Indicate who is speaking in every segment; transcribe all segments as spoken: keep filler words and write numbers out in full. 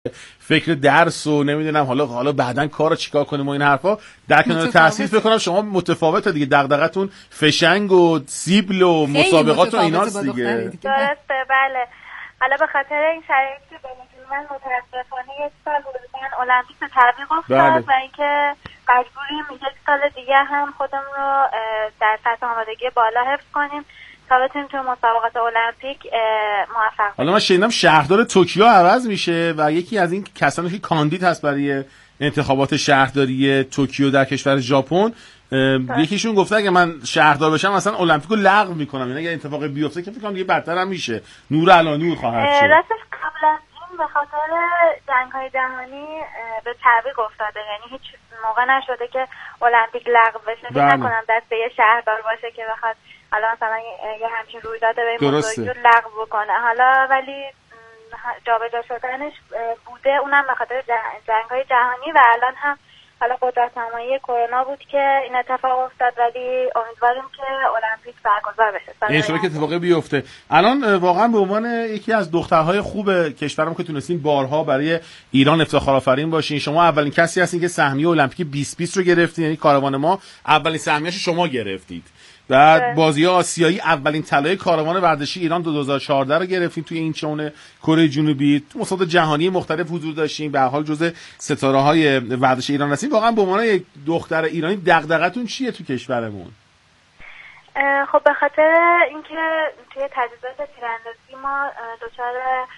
Speaker 1: فکر درس و نمیدونم حالا حالا بعدن کارو چیکار کنیم و این حرفا در کنار تحصیل فکر کنم شما متفاوته دیگه، دغدغتون فشنگ و سیبل و مسابقات و ایناست دیگه.
Speaker 2: درسته بله. حالا به خاطر این شرایطی که من متاسفانه یک سال حدوداً المپیک به تعویق افتاد و اینکه مجبوریم یک سال دیگه هم خودمون رو در سطح آمادگی بالا حفظ کنیم تا بتونیم تو مسابقات المپیک موفق.
Speaker 1: حالا من شنیدم شهردار توکیو عوض میشه و یکی از این کسانی که کاندید هست برای انتخابات شهرداری توکیو در کشور ژاپن، یکیشون گفته اگه من شهردار بشم مثلا المپیکو لغو میکنم، یعنی اگه اتفاقی بیفته که فکر کنم دیگه بدتر هم میشه، نور علی نور خواهد شد.
Speaker 2: راستش قبل از این به خاطر جنگ‌های جهانی به تعویق افتاده، یعنی هیچ موقع نشده که المپیک لغو بشه. فکر نکنم دست به یه شهردار باشه که بخواد حالا مثلا یه همچین رویداد به این موضوع لغو بکنه. حالا ولی جابجا شدنش بوده، اونم به خاطر جنگ‌های جهانی و الان هم حالا قدرت‌نمایی کرونا بود که این اتفاق افتاد، ولی امیدواریم که المپیک برگزار بشه.
Speaker 1: ان شاءالله که اتفاقی بیفته. الان واقعا به عنوان یکی از دخترهای خوب کشورم که تونستین بارها برای ایران افتخار آفرین باشین، شما اولین کسی هستین که سهمیه المپیک بیست بیست رو گرفتین، یعنی کاروان ما اولین سهمیه‌اش شما گرفتید. بعد بازی آسیایی اولین طلای کاروان ورزشی ایران دو هزار و چهارده رو گرفتیم توی این چون کره جنوبی. تو مسابقات جهانی مختلف حضور داشتیم، به هر حال جزء ستاره‌های ورزش ایران هستیم. واقعا به عنوان یک دختر ایرانی دغدغتون چیه تو کشورمون؟
Speaker 2: خب به خاطر اینکه توی تجهیزات تیراندازی ما دچار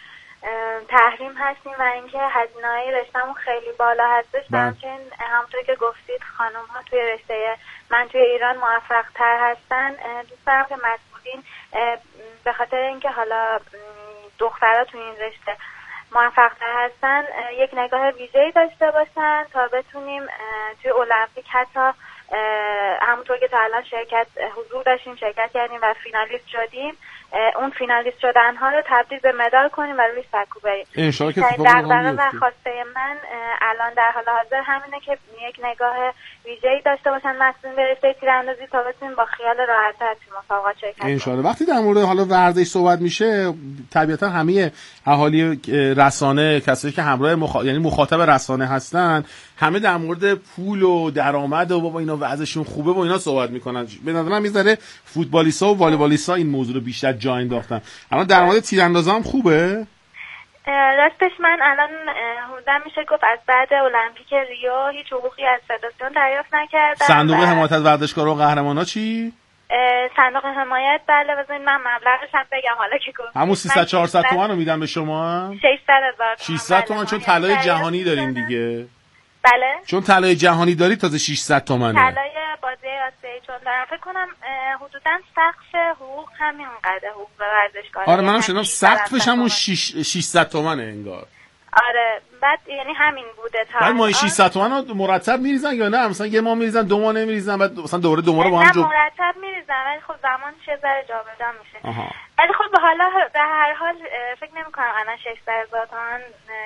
Speaker 2: تحریم هستیم و اینکه هزینه‌های رشته‌مون خیلی بالا هستش، همچنین همونطور که گفتید خانم‌ها توی رشته من توی ایران موفق تر هستن. دوست دارم که مسئولین به خاطر اینکه حالا دخترها توی این رشته موفق تر هستن یک نگاه ویژه‌ای داشته باشن تا بتونیم توی المپیک حتی همونطور که تا الان شرکت حضور داشتیم، شرکت کردیم و فینالیست شدیم، اون فینالیست شدن ها رو تبدیل به مدال کنیم و روی سکو بریم.
Speaker 1: ان شاءالله که اتفاقی
Speaker 2: دغدغه و خواسته من الان در حال حاضر همینه که یک نگاه ویژه‌ای داشته باشن مسئولین به رشته تیراندازی تا بتونیم با خیال راحت تر توی مسابقات شرکت کنیم.
Speaker 1: ان شاءالله. وقتی در مورد حالا ورزش صحبت میشه، طبیعتا همه اهالی رسانه، کسایی که همراه مخ... یعنی مخاطب رسانه هستن، همه در مورد پول و درآمد و بابا اینا وضعشون خوبه و اینا صحبت میکنن. به نظرم میذاره فوتبالیستا و والیبالیستا این موضوع رو بیشتر جا انداختن. الان در مورد تیراندازا هم خوبه؟
Speaker 2: راستش من الان حدودا میشه گفت از بعد المپیک ریو هیچ حقوقی از فدراسیون دریافت نکردم.
Speaker 1: صندوق حمایت از ورزشکاران و قهرمانا چی؟
Speaker 2: صندوق حمایت بله، بذارید من مبلغش هم بگم حالا که گفتید.
Speaker 1: همون سیصد چهارصد تومان رو میدم به شما؟
Speaker 2: ششصد هزار
Speaker 1: ششصد تومان چون طلای جهانی دارین دیگه.
Speaker 2: بله.
Speaker 1: چون طلای جهانی داری تازه ششصد تومنه.
Speaker 2: طلای بازی آسیایی چون دارم فکر کنم حدوداً سقف حقوق همین قدر حقوق ورزشکار.
Speaker 1: آره منم شنیدم سقفش همون ششصد تومنه انگار.
Speaker 2: آره بعد یعنی همین بوده تا
Speaker 1: بعد ماهی ششصد تومن رو مرتب میریزن یا نه مثلا یه ماه میریزن دو ماه نمیریزن بعد مثلا دوره دو ماه رو با هم
Speaker 2: جو مرتب میریزن ولی خب زمانش یه ذره جابجا میشه. ولی خب حالا به هر حال فکر نمی‌کنم الان ششصد هزار تومان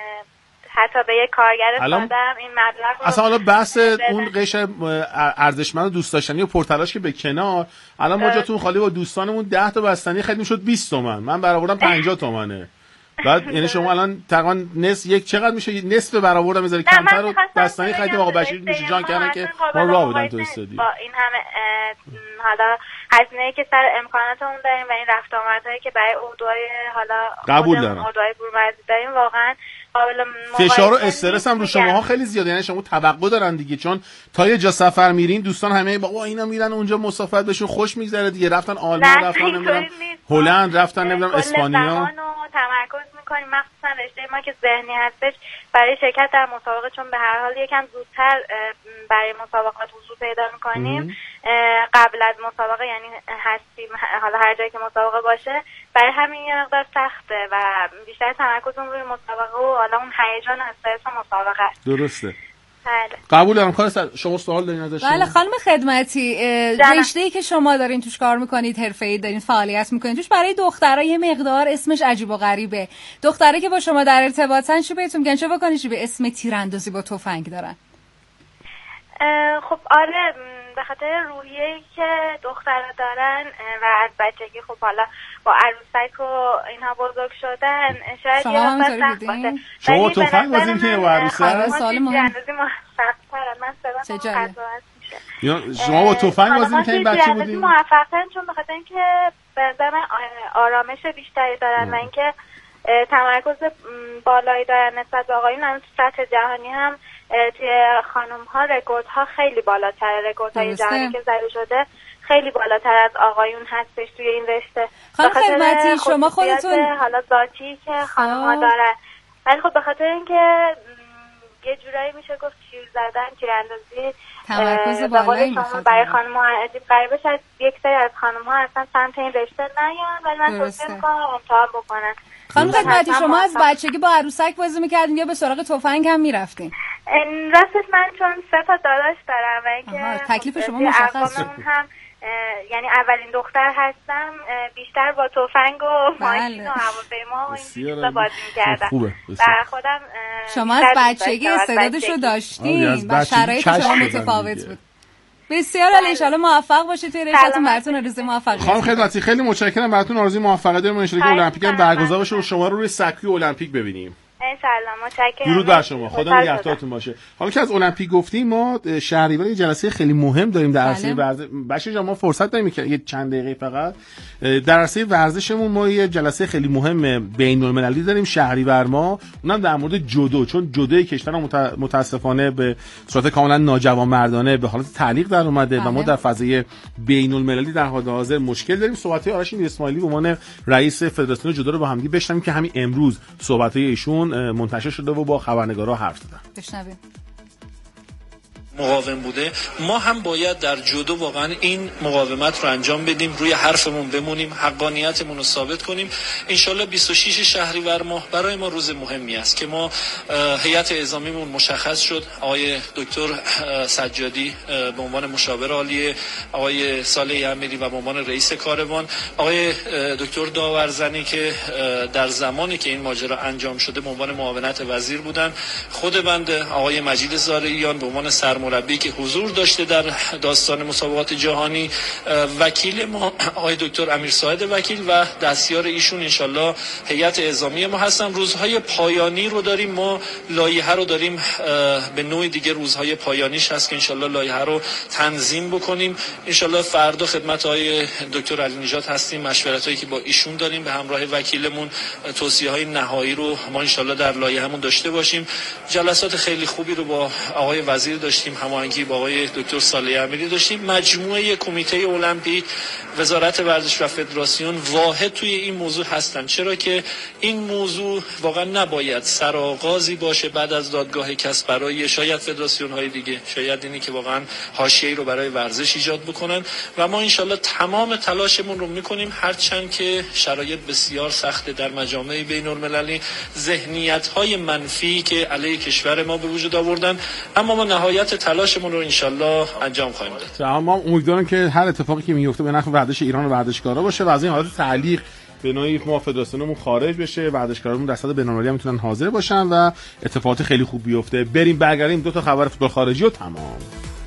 Speaker 2: حتی به یک کارگر ساده‌ام این مبلغ
Speaker 1: اصلا حالا بحث اون قشر ارزشمند و دوست داشتنی و پرتلاش که به کنار، الان ما جاتون خالی با دوستانمون ده تا بستنی خرید میشد بیست تومن، من برآوردم پنجاه تومنه. بعد یعنی شما الان تقریبا نصف یک چقدر میشه؟ نصف برآوردم میذاری کمتر رو بستنی خریدیم. آقا بشیر میشه جان کردن که ما راه بودن تو استادی
Speaker 2: با این همه حالا هزینه‌ای که سر امکاناتمون داریم و این رفت آمدهایی که برای اردوهای حالا
Speaker 1: قبول دارم
Speaker 2: اردوهای بورمرزی داریم واقعا
Speaker 1: فشار و استرس هم رو شماها خیلی زیاده، یعنی شما توقع دارن دیگه، چون تا یه جا سفر میرین دوستان همه بابا اینا میرن اونجا مسافرت بهشون خوش میگذره دیگه، رفتن آلمان، رفتن نمیدونم هلند، رفتن نمیدونم اسپانیا.
Speaker 2: تمرکز میکنیم مخصوصا رشته ما که ذهنی هستش برای شرکت در مسابقه، چون به هر حال یکم زودتر برای مسابقات حضور پیدا میکنیم قبل از مسابقه، یعنی هستیم حالا هر جایی که مسابقه باشه، برای همین یه مقدار سخته و بیشتر تمرکزمون روی مسابقه و حالا اون هیجان استرس مسابقه است.
Speaker 1: درسته.
Speaker 2: بله.
Speaker 1: قبول دارم. کار شما سوال دارین ازش؟
Speaker 3: بله خانم خدمتی، رشته‌ای که شما دارین توش کار میکنید، حرفه‌ای دارین فعالیت میکنید توش، برای دخترها یه مقدار اسمش عجیب و غریبه. دختره که با شما در ارتباطن چی بهتون میگن؟ چه بکنید چی به اسم تیراندازی با تفنگ دارن؟
Speaker 2: خب آره به خاطر روحیه‌ای که دخترها دارن و از بچگی خب حالا با عروسک و اینها بزرگ شدن شاید یه وقت سخت باشه.
Speaker 1: شما تفنگ بازی می‌کنید با عروسک؟
Speaker 3: سوال مهم.
Speaker 2: من صدام قطع میشه.
Speaker 1: شما با تفنگ بازی می‌کنید بچه بودین؟
Speaker 2: موفق‌ترن چون به خاطر اینکه به نظر من آرامش بیشتری دارن و اینکه تمرکز بالایی دارن نسبت به آقایون. هم تو سطح جهانی هم توی خانم ها رکورد ها خیلی بالاتره، رکورد های جهانی که زده شده خیلی بالاتر از آقایون هستش توی این رشته.
Speaker 3: خانم خدمتی شما خودتون
Speaker 2: حالا ذاتی که خانم ها دارن، ولی خب به خاطر اینکه یه جورایی میشه گفت تیر زدن، تیراندازی
Speaker 3: تمرکز بالایی
Speaker 2: میخواد برای خانم ها عجیب غریبه. شاید یک سری از خانم ها اصلا سمت این رشته نیان، ولی من توصیه میکنم امتحان بکنن.
Speaker 3: خانم خدمتی شما از بچگی با عروسک بازی میکردین یا به سراغ تفنگ هم میرفتین؟
Speaker 2: راستش من چون سه تا داداش دارم و اینکه
Speaker 3: تکلیف شما مشخص
Speaker 2: هم یعنی اولین دختر هستم، بیشتر با تفنگ و ماشین و هواپیما و این چیزا بازی می‌کردم و خودم
Speaker 3: شما از بچگی استعدادشو داشتین و شرایط شما متفاوت بود. بسیار عالی، ان شاءالله موفق باشید توی رشته‌تون. براتون آرزوی موفقیت.
Speaker 1: خانم خدمتی خیلی متشکرم، براتون آرزوی موفقیت دارم. ان شاءالله که المپیک هم برگزار بشه و شما رو روی سکوی المپیک ببینیم.
Speaker 2: انشالله. متشکرم.
Speaker 1: درود بر شما، خدا نگهدارتون باشه. حالا که از المپیک گفتیم، ما شهریور یه جلسه خیلی مهم داریم در عرصه ورزش. بچه‌ها جان ما فرصت داریم که یه چند دقیقه فقط در عرصه ورزشمون ما یه جلسه خیلی مهم بین‌المللی داریم شهریور ما، اونم در مورد جودو، چون جودوی کشور متاسفانه به صورت کاملا ناجوانمردانه به حالت تعلیق در اومده و ما در فضای بین‌المللی در حال حاضر مشکل داریم. صحبت‌های آرش اسماعیلی به عنوان رئیس فدراسیون جودو رو با هم دیگه بشنویم که همین امروز صحبت‌های ایشون منتشر شده و با خبرنگارا حرف زدن.
Speaker 3: بشنویم.
Speaker 4: مقاوم بوده، ما هم باید در جودو واقعا این مقاومت رو انجام بدیم، روی حرفمون بمونیم، حقانیتمون رو ثابت کنیم. انشالله بیست و شش شهریور ماه برای ما روز مهمی است که ما هیئت اعزامیمون مشخص شد. آقای دکتر سجادی به عنوان مشاور عالی، آقای صالح امیری و به عنوان رئیس کاروان، آقای دکتر داورزنی که در زمانی که این ماجرا انجام شده به عنوان معاونت وزیر بودن، خود بنده آقای مجید زارعیان به عنوان سرمربی که حضور داشته در داستان مسابقات جهانی، وکیل ما آقای دکتر امیر ساعد وکیل و دستیار ایشون انشالله هیئت اعزامی ما هستن. روزهای پایانی رو داریم، ما لایحه رو داریم به نوع دیگه روزهای پایانیش هست که انشالله لایحه رو تنظیم بکنیم. انشالله فردا خدمت آقای دکتر علی نژاد هستیم، مشورتایی که با ایشون داریم به همراه وکیلمون، توصیه های نهایی رو ما انشالله در لایحه‌مون داشته باشیم. جلسات خیلی خوبی رو با آقای وزیر داشتیم، هماهنگی با آقای دکتر صالح امیری داشتیم. مجموعه کمیته المپیک، وزارت ورزش و فدراسیون واحد توی این موضوع هستن، چرا که این موضوع واقعا نباید سرآغازی باشه بعد از دادگاه کسب برای شاید فدراسیون های دیگه، شاید اینی که واقعا حاشیه‌ای رو برای ورزش ایجاد بکنن و ما انشالله تمام تلاشمون رو میکنیم، هرچند که شرایط بسیار سخته در مجامع بین‌المللی، ذهنیت‌های منفی که علیه کشور ما به وجود آوردن، اما ما نهایت تلاشمون رو انشالله انجام خواهیم داد.
Speaker 1: ما امیدوارم که هر اتفاقی که میفته به نفع ورزش ایران و ورزشکارا باشه و از این حالت تعلیق به نوعی ما فدراسیونمون خارج بشه، ورزشکارامون در سطح بین‌المللی میتونن حاضر باشن و اتفاقات خیلی خوب بیفته. بریم برگردیم دو تا خبر فوتبال خارجی و تمام.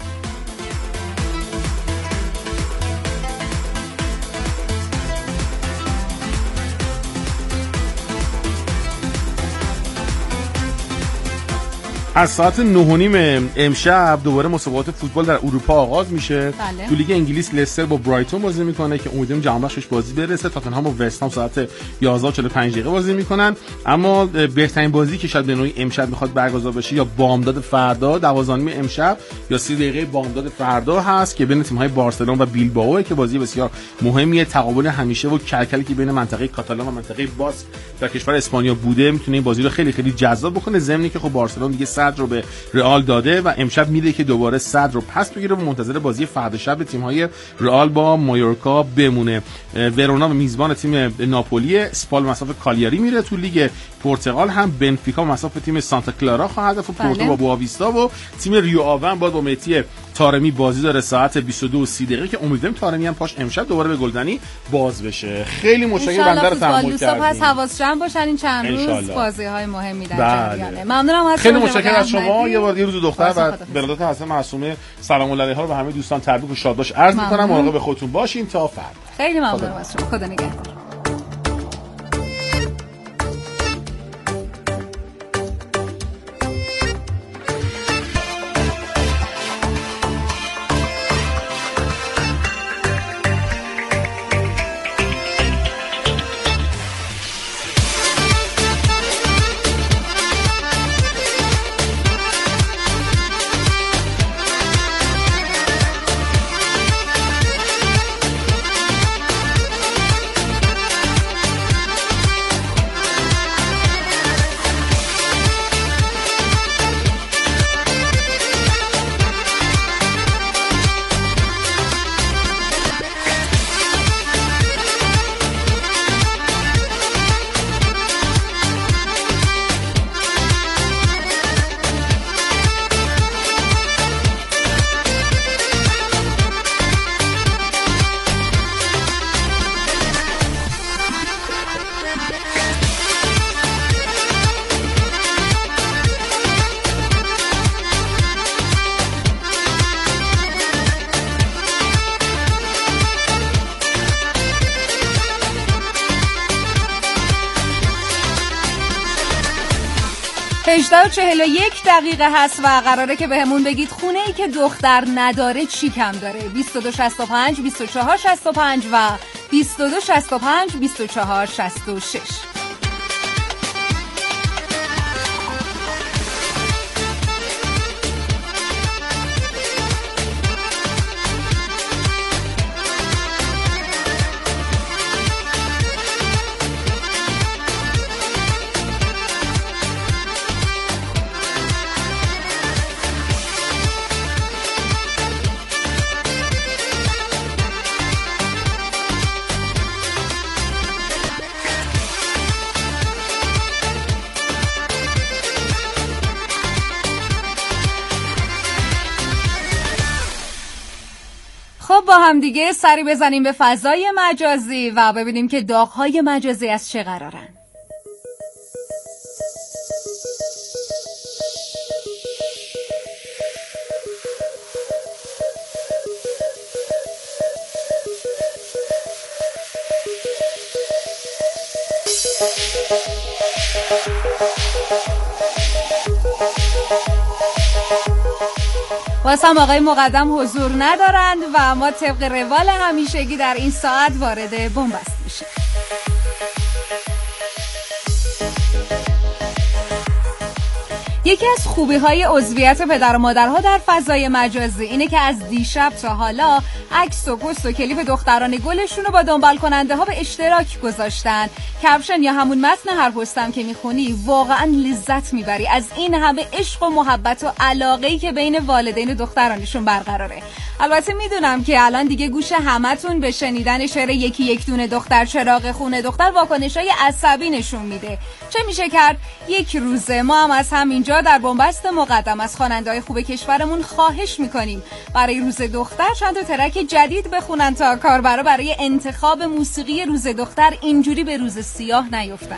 Speaker 1: از ساعت نه و نیم امشب دوباره مسابقات فوتبال در اروپا آغاز میشه.
Speaker 3: بله.
Speaker 1: تو لیگ انگلیس لستر با برایتون بازی میکنه که امیدواریم جام بخشش بازی برسه. تاتنهام و وست هم ساعت یازده و چهل و پنج دقیقه بازی میکنن. اما بهترین بازی که شاید به نوعی امشب میخواد برگزار بشه یا بامداد فردا دوازده و نیم امشب یا سی دقیقه بامداد فردا هست که بین تیم‌های بارسلون و بیلبائو که بازی بسیار مهمیه، تقابل همیشه و کلکلی که بین منطقه کاتالان و منطقه باسک در کشور اسپانیا بوده، میتونه این بازی رو خیلی خیلی جذاب بکنه. ضمن که خب بارسلون دیگه صدر رو به رئال داده و امشب میره که دوباره صدر رو پس بگیره و منتظر بازی فردا شب تیم‌های رئال با مایورکا بمونه. ورونا میزبان تیم ناپولی، اسپال مساف کالیاری میره. تو لیگ پرتغال هم بنفیکا مصاف تیم سانتا کلارا خواهد رفت. پورتو با بواویستا و تیم ریو آون باید با مهدی طارمی بازی داره ساعت بیست و دو و سی دقیقه که امیدواریم طارمی هم پاش امشب دوباره به گلزنی باز بشه. خیلی متشکرم بنده رو تحمل کردیم.
Speaker 3: پس حواس جمع باشن این چند روز بازی‌های مهمی در جریانه. ممنونم از
Speaker 1: خیلی متشکرم از شما. یه بار دیگه روز دختر و برادرت حسن معصومه سلام علیها رو به همه دوستان تبریک و شادباش عرض می‌کنم. مراقب خودتون باشین تا فردا.
Speaker 3: خیلی ممنونم از شما. خدا نگهدار. هجده و چهل و یک دقیقه هست و قراره که بهمون بگید خونه ای که دختر نداره چی کم داره. بیست و دو شصت و پنج بیست و چهار شصت و پنج و بیست و دو شصت و پنج بیست و چهار شصت و شش. با هم دیگه سری بزنیم به فضای مجازی و ببینیم که داغ‌های مجازی از چه قرارن. واسه هم آقای مقدم حضور ندارند و ما طبق روال همیشگی در این ساعت وارد بنبست میشیم. یکی از خوبی‌های عضویت پدر و مادرها در فضای مجازی اینه که از دیشب تا حالا عکس و پست و کلیپ دختران گلشون رو با دنبال کننده ها به اشتراک گذاشتن. کپشن یا همون متن هر پستم که میخونی واقعا لذت میبری از این همه عشق و محبت و علاقه‌ای که بین والدین دخترانشون برقراره. البته میدونم که الان دیگه گوش همتون به شنیدن شعر یکی یک دونه دختر چراغ خونه دختر واکنشای عصبی نشون میده. چه میشه کرد؟ یک روزه ما هم از همینجا در بنبست مقدم از خواننده‌های خوب کشورمون خواهش میکنیم برای روز دختر چند تا ترک جدید بخونن تا کاربرا برای انتخاب موسیقی روز دختر اینجوری به روز سیاه نیفتن.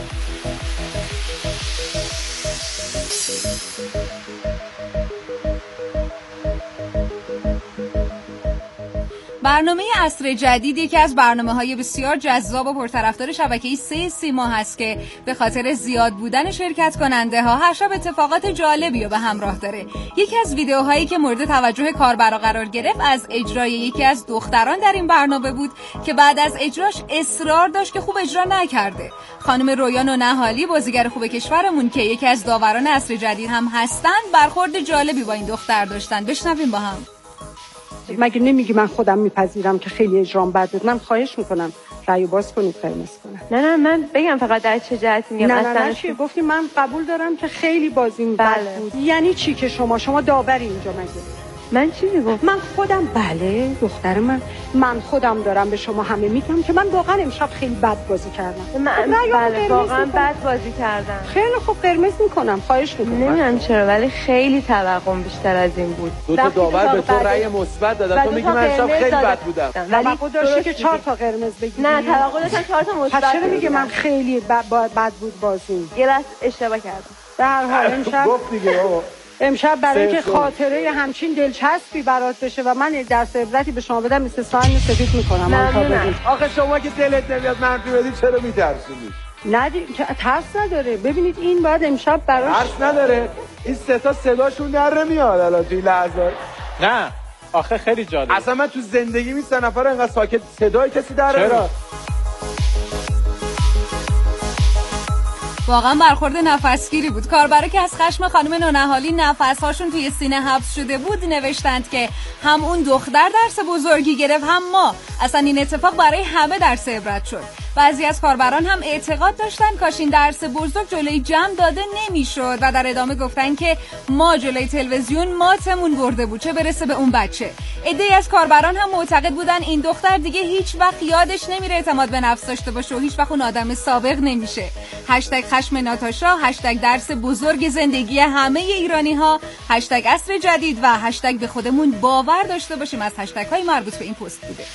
Speaker 3: برنامه عصر جدید یکی از برنامه‌های بسیار جذاب و پرطرفدار شبکه سه سیما هست که به خاطر زیاد بودن شرکت کننده ها هر شب اتفاقات جالبی رو به همراه داره. یکی از ویدیوهایی که مورد توجه کاربرا قرار گرفت از اجرای یکی از دختران در این برنامه بود که بعد از اجراش اصرار داشت که خوب اجرا نکرده. خانم رویان و نهالی بازیگر خوب کشورمون که یکی از داوران عصر جدید هم هستن برخورد جالبی با این دختر داشتن. بشنویم با هم.
Speaker 5: مگه نمیگی من خودم میپذیرم که خیلی اجرام بد بود؟ من خواهش میکنم رأیو باز کنید قرمز کنم.
Speaker 6: نه نه من بگم فقط در چه جهتی میگم.
Speaker 5: نه نه نه چی گفتی؟ من قبول دارم که خیلی بازیم بد بود. یعنی چی که شما شما داوری اینجا مگه؟
Speaker 6: من چیزی گفت؟
Speaker 5: من خودم بله دختر من من خودم دارم به شما همه میگم که من واقعا امشب خیلی بد بازی کردم.
Speaker 6: من بله واقعا بد بازی کردم.
Speaker 5: خیلی خوب قرمز میکنم، خواهش میکنم.
Speaker 6: نمیدونم چرا ولی خیلی توقعم بیشتر از این بود.
Speaker 7: دو تا داور به تو رأی مثبت دادن، تو میگی من امشب خیلی بد بودم.
Speaker 5: ولی خود داشتی که چهار تا قرمز بگیری.
Speaker 6: نه توقع داشتم چهار تا مثبت.
Speaker 5: پس چرا میگه من خیلی بد بود بازی؟
Speaker 6: یه لحظه اشتباه کردم.
Speaker 5: در حال امشب
Speaker 7: گفت دیگه بابا
Speaker 5: امشب برای اینکه خاطره همچین دلچسبی برات بشه و من درس عبرتی به شما بدم استثنایی سفید میکنم.
Speaker 7: آخه شما که دلت نمیاد منفی بدی چرا میترسونی؟
Speaker 5: نه ترس نداره. ببینید این باید امشب براش
Speaker 7: ترس نداره. این سه تا صداشون در نمیاد الان توی لحظه.
Speaker 8: نه آخه خیلی جالب.
Speaker 7: اصلا من تو زندگی می سه نفر انقدر ساکت صدای کسی در نمیاد.
Speaker 3: واقعا برخورد نفسگیری بود. کاربرا که از خشم خانم نونهالی نفسهاشون توی سینه حبس شده بود نوشتند که هم اون دختر درس بزرگی گرفت هم ما. اصلا این اتفاق برای همه درس عبرت شد. بعضی از کاربران هم اعتقاد داشتن کاش این درس بزرگ جلوی جمع داده نمیشد و در ادامه گفتن که ما جلوی تلویزیون ماتمون برده بود چه برسه به اون بچه. عده‌ای از کاربران هم معتقد بودن این دختر دیگه هیچ وقت یادش نمیره اعتماد به نفس داشته باشه و هیچ وقت اون آدم سابق نمیشه. هشتگ خشم ناتاشا، هشتگ درس بزرگ زندگی همه ایرانی ها، هشتگ عصر جدید و هشتگ به خودمون باور داشته باشیم از هشتگ های مربوط به این پست بوده.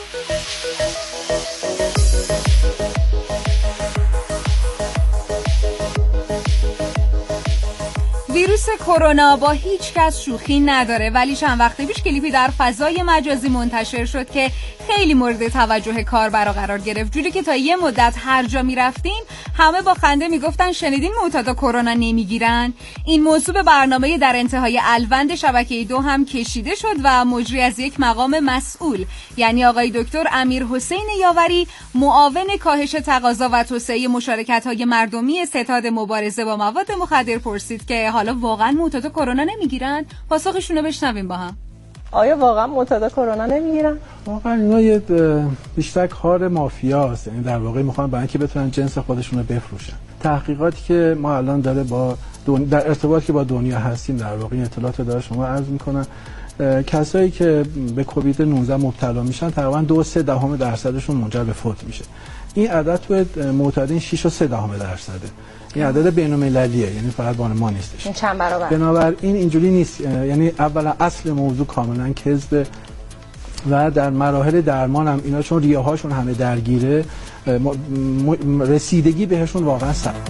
Speaker 3: ویروس کرونا با هیچ کس شوخی نداره ولی چند وقت پیش کلیپی در فضای مجازی منتشر شد که خیلی مورد توجه کاربرا قرار گرفت، جوری که تا یه مدت هر جا میرفتیم همه با خنده میگفتن شنیدین معتادا کرونا نمیگیرن؟ این موضوع به برنامه در انتهای الوند شبکه دو هم کشیده شد و مجری از یک مقام مسئول یعنی آقای دکتر امیر حسین یاوری معاون کاهش تقاضا و توسعه مشارکت‌های مردمی ستاد مبارزه با مواد مخدر پرسید که حالا واقعا معتادا کرونا نمیگیرن؟ پاسخشون رو بشنویم با هم.
Speaker 9: آیا واقعا معتادا کرونا نمیگیرن؟
Speaker 10: واقعا اینا یه بیشتر کار مافیاست، یعنی در واقع میخوان برای اینکه بتونن جنس خودشون رو بفروشن. تحقیقاتی که ما الان داره با دن... در ارتباط که با دنیا هستیم در واقع این اطلاعات داره شما عرض میکنن کسایی که به کووید نوزده مبتلا میشن تقریبا دو سه دهم درصدشون منجر به فوت میشه. این عدد تو معتادین شش و سه دهم درصده. این عدد بین‌المللیه، یعنی فقط بان ما نیستش.
Speaker 9: این چند برابر.
Speaker 10: بنابراین اینجوری نیست، یعنی اولا اصل موضوع کاملا کذبه و در مراحل درمان هم اینا چون ریه هاشون همه درگیره رسیدگی بهشون واقعا سخت.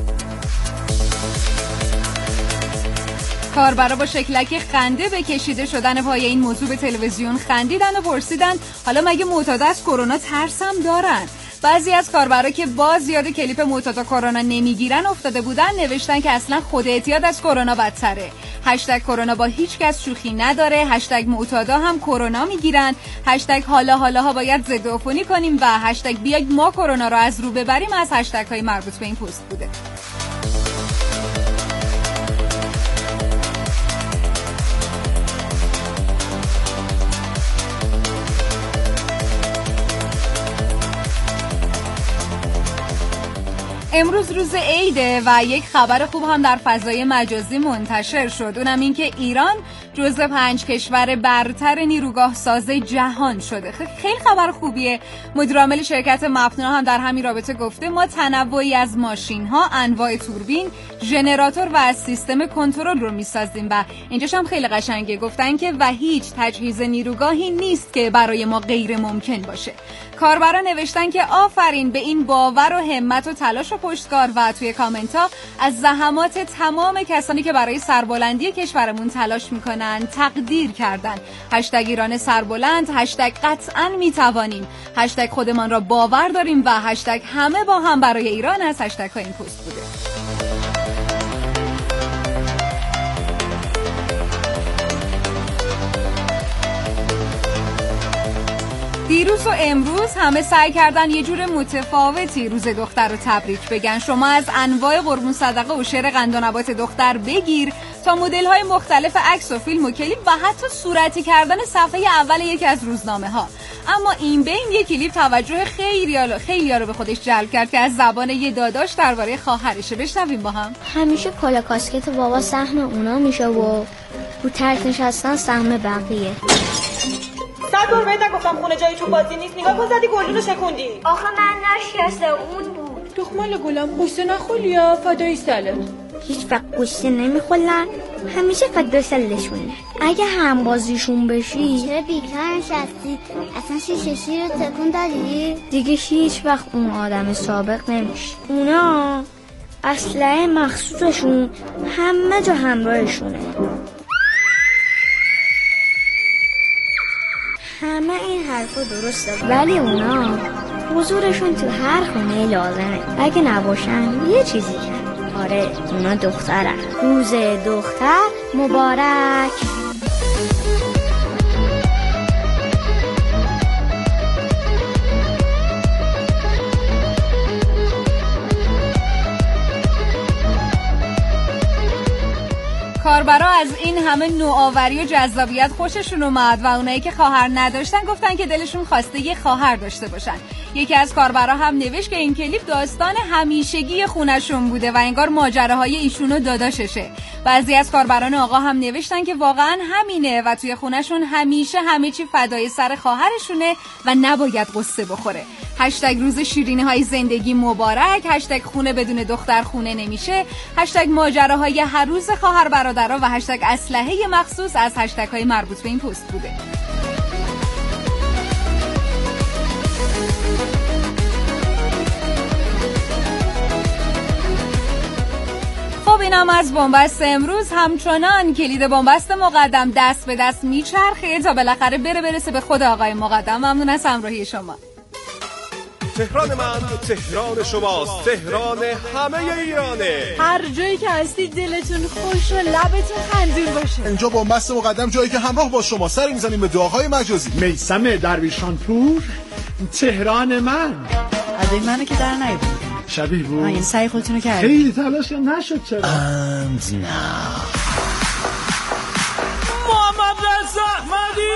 Speaker 3: کاربرا با شکلک خنده به کشیده شدن پای این موضوع به تلویزیون خندیدن و پرسیدن حالا مگه معتاد از کرونا ترسم دارن؟ بعضی از کاربرا که باز یاد کلیپ معتادا کرونا نمیگیرن افتاده بودن نوشتن که اصلا خود اعتیاد از کرونا بدتره. هشتگ کرونا با هیچ کس شوخی نداره، هشتگ معتادا هم کرونا میگیرن، هشتگ حالا حالا ها باید ضد عفونی کنیم و هشتگ بیاید ما کرونا رو از رو ببریم از هشتگ های مربوط به این پست بوده. امروز روز عیده و یک خبر خوب هم در فضای مجازی منتشر شد، اونم این که ایران جزو پنج کشور برتر نیروگاه ساز جهان شده. خیلی خبر خوبیه. مدیر عامل شرکت مپنا هم در همین رابطه گفته ما تنوعی از ماشین ها، انواع توربین، ژنراتور و از سیستم کنترل رو میسازیم و اینجاش هم خیلی قشنگه گفتن که و هیچ تجهیز نیروگاهی نیست که برای ما غیر ممکن باشه. کاربران نوشتن که آفرین به این باور و همت و تلاش و پشتکار و توی کامنت ها از زحمات تمام کسانی که برای سربلندی کشورمون تلاش میکنن تقدیر کردن. هشتگ ایران سربلند، هشتگ قطعاً میتوانیم، هشتگ خودمان را باور داریم و هشتگ همه با هم برای ایران از هشتگ ها این پست بوده. دیروز و امروز همه سعی کردن یه جور متفاوتی روز دختر رو تبریک بگن. شما از انواع قربون صدقه و شعر قند و نبات دختر بگیر تا مدل‌های مختلف عکس و فیلم و کلیپ و حتی صورتی کردن صفحه اول یکی از روزنامه ها. اما این بین یک کلیپ توجه خیلی خیلی رو به خودش جلب کرد که از زبان یه داداش درباره خواهرشه. بشنویم با هم.
Speaker 11: همیشه کلا کاسکت بابا سهم اونا میشه و رو ترک نشستن سهم بقیه.
Speaker 12: صد بار بهت نگفتم خونه جایی تو بازی نیست. نگاه کن زدی گلونو شکوندی.
Speaker 11: آخه من نشسته اون بود.
Speaker 12: دخمال گلم قصه نخولی یا فدای سلت.
Speaker 11: هیچ وقت قصه نمیخولن، همیشه فدای سلشونه. اگه هم بازیشون بشی
Speaker 13: چرا بیکار نشستی؟ اصلا شیششی رو تکون دادی؟
Speaker 11: دیگه هیچ وقت اون آدم سابق نمیشه. اونا اسلحه مخصوصشون همه جا همراهشونه. همه این حرفا درسته ولی اونا حضورشون تو هر خونه لازمه. اگه نباشن یه چیزی کن. آره اونا دخترن. روز دختر مبارک.
Speaker 3: کاربرا از این همه نوآوری و جذابیت خوششون اومد و اونایی که خواهر نداشتن گفتن که دلشون خواسته یه خواهر داشته باشن. یکی از کاربرا هم نوشت که این کلیپ داستان همیشگی خونشون بوده و انگار ماجراهای ایشون و داداششه. بعضی از کاربران آقا هم نوشتن که واقعا همینه و توی خونشون همیشه همه چی فدای سر خواهرشونه و نباید قصه بخوره. هشتگ روز شیرینی های زندگی مبارک، هشتگ خونه بدون دختر خونه نمیشه، هشتگ ماجراهای هر روز خواهر برادرها و هشتگ اسلحه مخصوص از هشتگ های مربوط به این پست بوده. خب اینم از بنبست امروز. همچنان کلید بنبست مقدم دست به دست میچرخه تا بالاخره بره برسه به خود آقای مقدم. ممنون از همراهی شما.
Speaker 14: تهران من تهران شماست، تهران همه ایرانه.
Speaker 3: هر جایی که هستی دلتون خوش و لبتون خندون باشه.
Speaker 14: اینجا بنبست مقدم جایی که همراه با شما سر میزنیم به دعاهای مجازی.
Speaker 10: میثم درویشان پور، تهران من.
Speaker 15: ادای منو که در نیاد
Speaker 10: شبیه بود.
Speaker 15: این سعی خودتونو کردی.
Speaker 10: خیلی تلاش نشد چرا؟
Speaker 14: And now
Speaker 16: محمد رضا احمدی.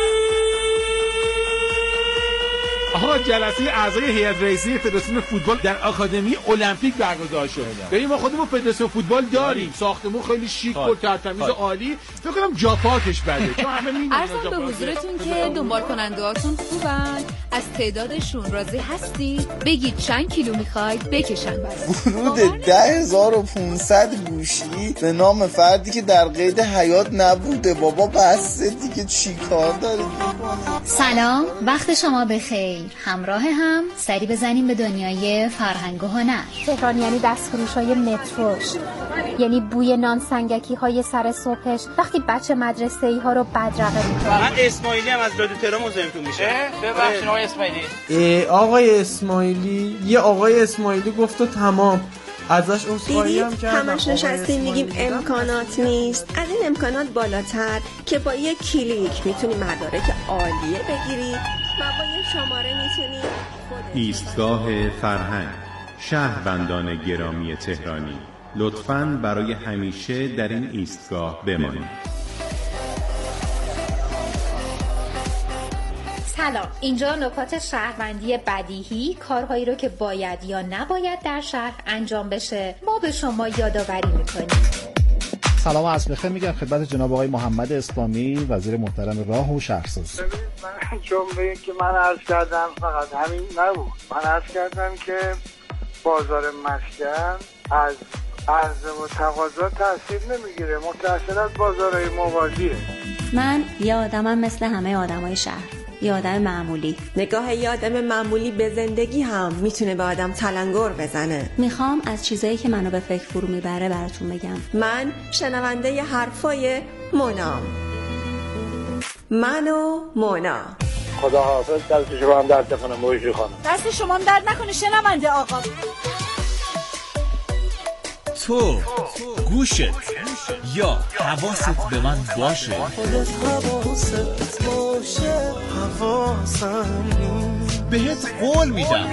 Speaker 1: آها جلسه اعضای هیئت رئیسه فدراسیون فوتبال در آکادمی المپیک برگزار شد. ببین ما خودمون فدراسیون فوتبال داریم. ساختمون خیلی شیک و ترتمیز و عالی. فکر کنم جا پاکش بده. چون همه میدونن
Speaker 3: عرضم به حضورتون که دنبال کننده‌هاتون خوبن. از تعدادشون راضی هستید؟ بگید چند کیلو میخواید بکشن برات.
Speaker 17: ورود ده هزار و پانصد گوشی به نام فردی که در قید حیات نبوده. بابا بسه دیگه چی کار دارید میکنید؟
Speaker 18: سلام، وقت شما بخیر. همراه هم سری بزنیم به دنیای فرهنگ و هنر.
Speaker 19: تهران یعنی دستفروش های متروش، یعنی بوی نان سنگکی های سر صبحش وقتی بچه مدرسه ای ها رو بدرقه میکنه.
Speaker 20: من اسماعیلی هم از رادیو تهران مزاحمتون میشه.
Speaker 21: ببخشید آقای اسماعیلی.
Speaker 22: آقای اسماعیلی یه آقای اسماعیلی گفت و تمام. ازش عذرخواهی هم کردم.
Speaker 23: همش نشستیم میگیم امکانات نیست. از این امکانات بالاتر که با یک کلیک میتونی مدارک عالیه بگیری و با یک شماره میتونی
Speaker 24: ایستگاه فرهنگ. شهروندان گرامی تهرانی، لطفاً برای همیشه در این ایستگاه بمانید.
Speaker 18: سلام، اینجا نکات شهروندی بدیهی، کارهایی رو که باید یا نباید در شهر انجام بشه ما به شما یادآوری میکنیم.
Speaker 25: سلام و عصر بخیر میگم خدمت جناب آقای محمد اسلامی، وزیر محترم راه و شهرسازی.
Speaker 26: من جمله که من عرض کردم فقط همین نبود. من عرض کردم که بازار مسکن از عرضه و تقاضا تاثیر نمیگیره، متأثر از بازارهای موازیه.
Speaker 27: من یه آدمم مثل همه آدمای شهر، یه آدم معمولی.
Speaker 23: نگاه یه آدم معمولی به زندگی هم میتونه به آدم تلنگر بزنه.
Speaker 27: میخوام از چیزایی که منو به فکر فرو میبره براتون بگم.
Speaker 23: من شنونده ی حرفای مونا. من و مونا.
Speaker 26: خدا حافظ. دست شما هم درد نکنه مویشی خانم.
Speaker 12: دست شما هم درد نکنه شنونده آقا.
Speaker 28: تو گوشت یا حواست به من باشه.
Speaker 16: خودت حواست باشه، حواسم نیست.
Speaker 28: بهت قول میدم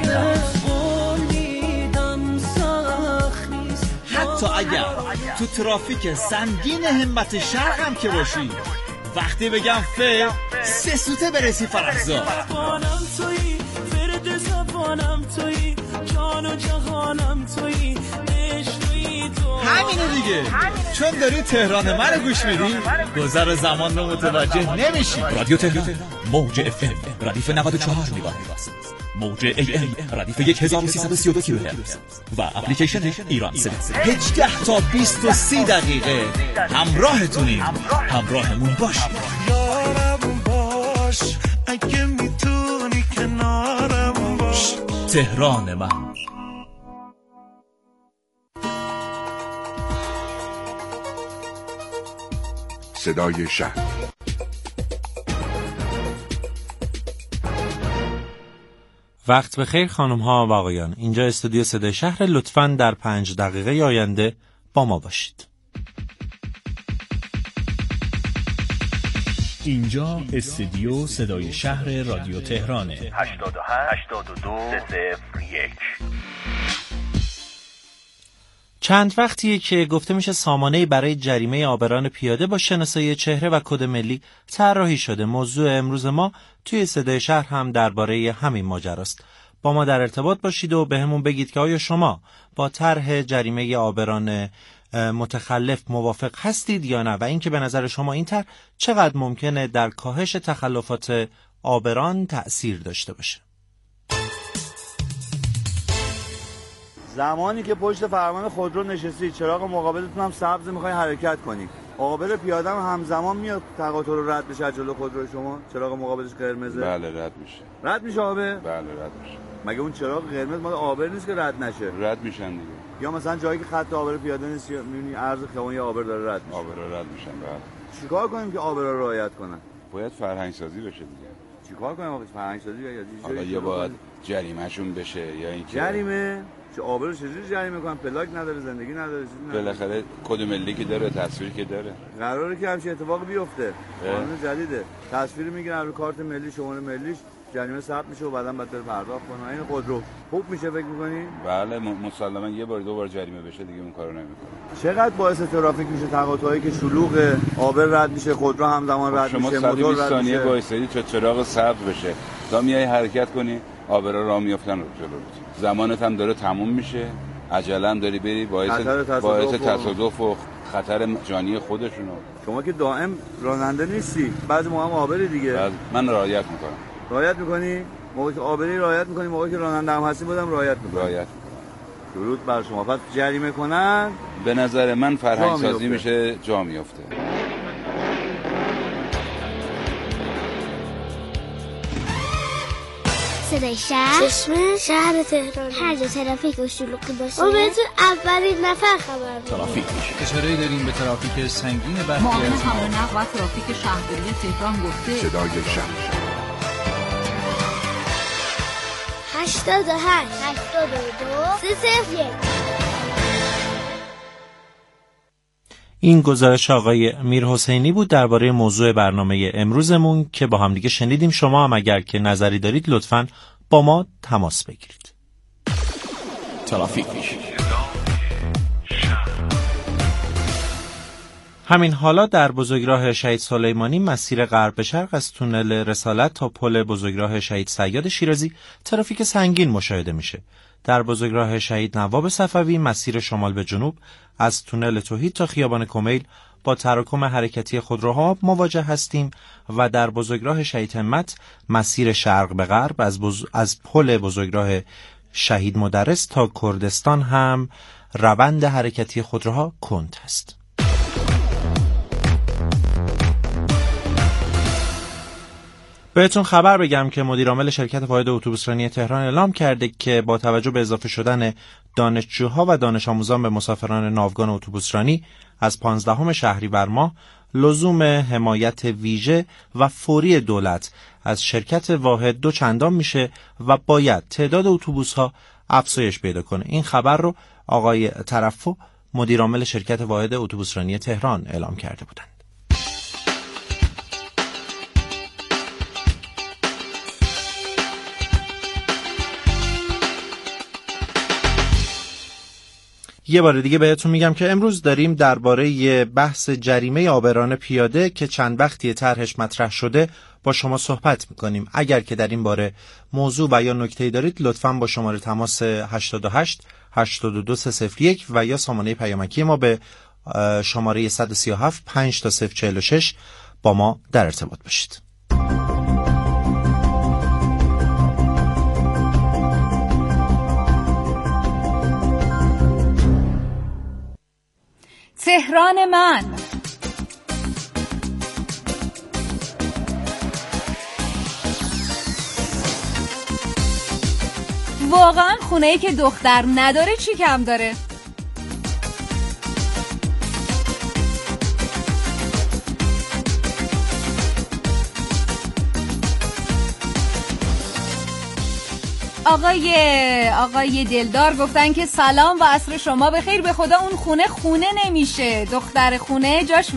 Speaker 28: حتی اگر تو ترافیک سنگین همت شرق هم که باشی، وقتی بگم فر سه سوته برسی فرخزاد.
Speaker 16: زبانم تویی، فرد زبانم تویی، جان و جهانم تویی، عشق تویی،
Speaker 28: همینه دیگه، چون داری تهران منو گوش میدی گذر زمان رو متوجه نمیشی. رادیو تهران، موج اف ام ردیف نود و چهار مگاهرتز، موج ای ام ردیف هزار و سیصد و سی و دو کیلوهرتز و اپلیکیشن ایران سه. هجده تا بیست و سی دقیقه همراهتونیم، همراهمون باشی.
Speaker 16: یارم باش اگه میتونی کنارم باش.
Speaker 28: تهران من.
Speaker 2: صدای شهر.
Speaker 4: وقت بخیر خانم ها و آقایان، اینجا استودیو صدای شهر. لطفاً در پنج دقیقه آینده با ما باشید.
Speaker 5: اینجا استودیو صدای شهر رادیو تهرانه.
Speaker 6: هشتاد و هشت هشتاد و دو صفر یک.
Speaker 4: چند وقتیه که گفته میشه سامانه‌ای برای جریمه عابران پیاده با شناسایی چهره و کد ملی طراحی شده. موضوع امروز ما توی صدای شهر هم درباره همین ماجراست. با ما در ارتباط باشید و بهمون بگید که آیا شما با طرح جریمه عابران متخلف موافق هستید یا نه، و اینکه به نظر شما این طرح چقدر ممکنه در کاهش تخلفات عابران تأثیر داشته باشه.
Speaker 7: زمانی که پشت فرمان خودرو نشستی، چراغ مقابلتون هم سبز، میخوای حرکت کنی، عابر پیاده هم همزمان میاد تقاطع رو رد بشه از جلو خودرو شما، چراغ مقابلش قرمزه.
Speaker 6: بله رد میشه.
Speaker 7: رد میشه عابر؟
Speaker 6: بله رد میشه.
Speaker 7: مگه اون چراغ قرمز مال عابر نیست که رد نشه؟
Speaker 6: رد میشن دیگه.
Speaker 7: یا مثلا جایی که خط عابر پیاده نیست میبینی عرض خیابون یه عابر داره رد میشه.
Speaker 6: عابر رد میشن. بله.
Speaker 7: چیکار کنیم که عابر رو رعایت کنن؟
Speaker 6: باید فرهنگ سازی بشه دیگه.
Speaker 7: چیکار کنیم آقا؟ فرهنگ سازی یا
Speaker 6: حالا یه باید جریمه‌شون بشه یا اینکه
Speaker 7: جریمه چه عابر رو چجوری جریمه کنن؟ پلاک نداره، زندگی نداره، چیزی نداره.
Speaker 6: بالاخره کد ملی که داره، تصویری که داره.
Speaker 7: قراره که همچین اتفاق بیفته. قانون جدیده. تصویر میگیرن رو کارت ملی، شماره ملیش، جریمه ثبت میشه و بعداً بعد بره پرداخت کنه. این خودرو خوب میشه فکر می‌کنی؟
Speaker 6: بله مسلماً یه بار دو بار جریمه بشه دیگه اون کارو نمی‌کنه.
Speaker 7: چقدر باعث ترافیک میشه تقاطعایی که شلوغه، عابر رد میشه، خودرو همزمان رد میشه، موتور رد میشه.
Speaker 6: شما ثانیه وایسادی تا چراغ سبز بشه، تا میای حرکت کنی، عابرا راه میافتن رو جلو. زمانت هم داره تموم میشه، عجله هم داری بری، باعث باعث تصادف و خطر جانی خودشونو.
Speaker 7: شما که دائم راننده نیستی، بعضی موقع هم عابری دیگه.
Speaker 6: بعد من رعایت میکنم.
Speaker 7: رعایت میکنی؟ موقعی که عابری رعایت میکنی، موقعی که راننده هم هستی بودم رعایت میکنی.
Speaker 6: رعایت.
Speaker 7: درود بر شما. فقط جریمه کنن
Speaker 6: به نظر من فرهنگ سازی میشه، جا میفته.
Speaker 13: صدای شهر، چشمه شهر تهران. هر جا ترافیک و شلوغی باشه ما بهتون اولین نفر خبر میدیم.
Speaker 5: ترافیک میشه. اشاره داریم به ترافیک سنگین برخی
Speaker 3: معاون حمل و نقل و ترافیک شهرداری تهران گفته
Speaker 2: صدای شهر.
Speaker 13: هشتاد و هشت هشتاد و دو سه صفر یک.
Speaker 4: این گزارش آقای میر حسینی بود درباره موضوع برنامه امروزمون که با هم دیگه شنیدیم. شما هم اگر که نظری دارید لطفاً با ما تماس بگیرید.
Speaker 5: ترافیک.
Speaker 4: همین حالا در بزرگراه شهید سلیمانی مسیر غرب به شرق از تونل رسالت تا پل بزرگراه شهید صیاد شیرازی ترافیک سنگین مشاهده میشه. در بزرگراه شهید نواب صفوی مسیر شمال به جنوب از تونل توحید تا خیابان کمیل با تراکم حرکتی خودروها مواجه هستیم و در بزرگراه شهید همت مسیر شرق به غرب از, بز... از پل بزرگراه شهید مدرس تا کردستان هم روند حرکتی خودروها کند است. بهتون خبر بگم که مدیر عامل شرکت واحد اتوبوسرانی تهران اعلام کرده که با توجه به اضافه شدن دانشجوها و دانش آموزان به مسافران ناوگان اتوبوسرانی از پانزدهم شهریور ماه لزوم حمایت ویژه و فوری دولت از شرکت واحد دو چندان میشه و باید تعداد اتوبوس‌ها افزایش پیدا کنه. این خبر رو آقای ترفع مدیر عامل شرکت واحد اتوبوسرانی تهران اعلام کرده بودند. یه بار دیگه بهتون میگم که امروز داریم درباره بحث جریمه عابران پیاده که چند وقتی طرحش مطرح شده با شما صحبت میکنیم. اگر که در این باره موضوع و یا نکته‌ای دارید لطفاً با شماره تماس هشتاد و هشت هشتاد و دو سه صفر یک و یا سامانه پیامکی ما به شماره صد و سی و هفت پنج تا صفر چهل و شش با ما در ارتباط باشید.
Speaker 3: تهران من. واقعا خونه‌ای که دختر نداره چی کم داره؟ آقای آقای دلدار گفتن که سلام و عصر شما بخیر. به خدا اون خونه خونه نمیشه، دختر خونه جاش